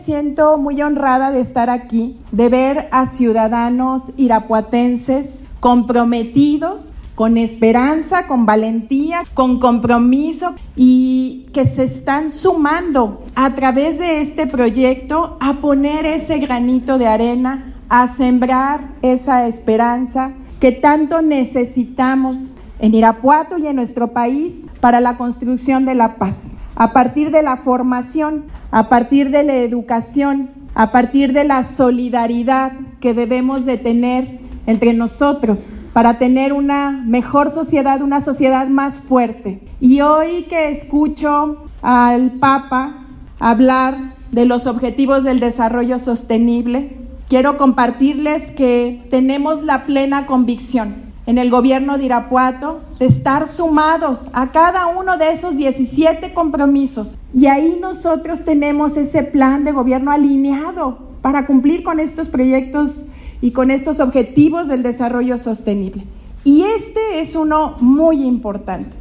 Siento muy honrada de estar aquí, de ver a ciudadanos irapuatenses comprometidos, con esperanza, con valentía, con compromiso y que se están sumando a través de este proyecto a poner ese granito de arena, a sembrar esa esperanza que tanto necesitamos en Irapuato y en nuestro país para la construcción de la paz. A partir de la formación, a partir de la educación, a partir de la solidaridad que debemos de tener entre nosotros para tener una mejor sociedad, una sociedad más fuerte. Y hoy que escucho al Papa hablar de los objetivos del desarrollo sostenible, quiero compartirles que tenemos la plena convicción en el gobierno de Irapuato de estar sumados a cada uno de esos 17 compromisos. Y ahí nosotros tenemos ese plan de gobierno alineado para cumplir con estos proyectos y con estos objetivos del desarrollo sostenible. Y este es uno muy importante.